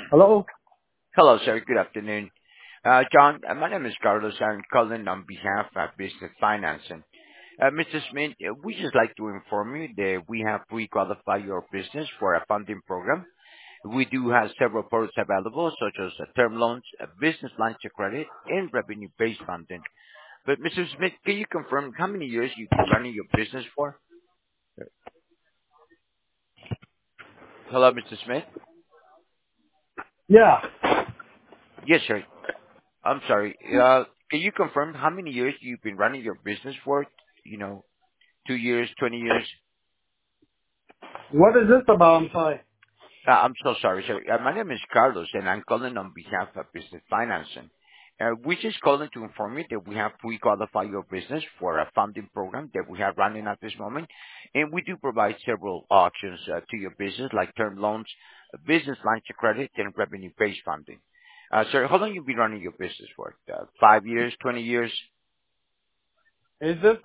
Hello? Hello, sir. Good afternoon. John, my name is Carlos. I'm calling on behalf of Business Financing. Mr. Smith, we just like to inform you that we have pre-qualified your business for a funding program. We do have several products available, such as term loans, business lines of credit, and revenue-based funding. But Mr. Smith, can you confirm how many years you've been running your business for? Hello, Mr. Smith? Yeah. Yes, sir. I'm sorry. Can you confirm how many years you've been running your business for? 2 years, 20 years? What is this about? I'm sorry. I'm so sorry, sir. My name is Carlos, and I'm calling on behalf of Business Financing. We're just calling to inform you that we have pre-qualified your business for a funding program that we have running at this moment, and we do provide several options to your business, like term loans, business lines of credit, and revenue-based funding. Sir, how long you been running your business for? 5 years, 20 years? Is this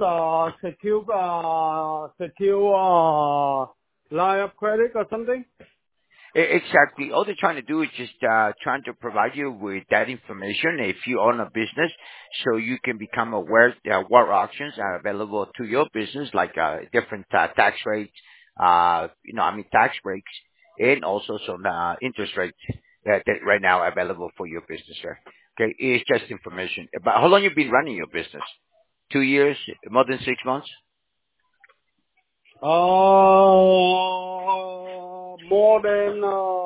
secure line of credit or something? Exactly. All they're trying to do is just trying to provide you with that information if you own a business, so you can become aware what options are available to your business, like different tax rates, tax breaks, and also some interest rates that right now are available for your business, sir. Okay, it's just information. But how long you been running your business? 2 years, more than 6 months? More than,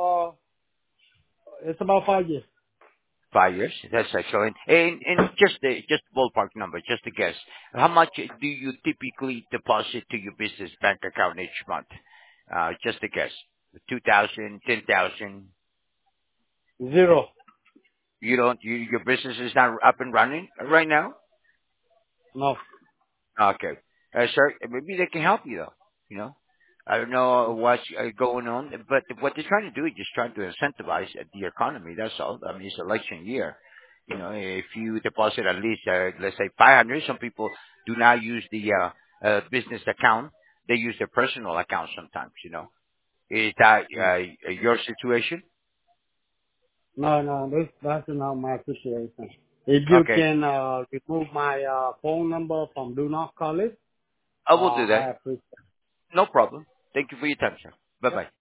it's about 5 years. 5 years. That's excellent. And just ballpark number, just a guess. How much do you typically deposit to your business bank account each month? Just a guess. 2,000, 10,000. Zero. Your business is not up and running right now? No. Okay. Sir, maybe they can help you though. You know, I don't know what's going on, but what they're trying to do is just trying to incentivize the economy. That's all. I mean, it's election year. If you deposit at least, let's say 500, some people do not use the business account. They use their personal account sometimes, Is that your situation? No, that's not my situation. If you Okay. can remove my phone number from Do Not Call It, I will do that. I appreciate it. No problem. Thank you for your time, sir. Bye-bye.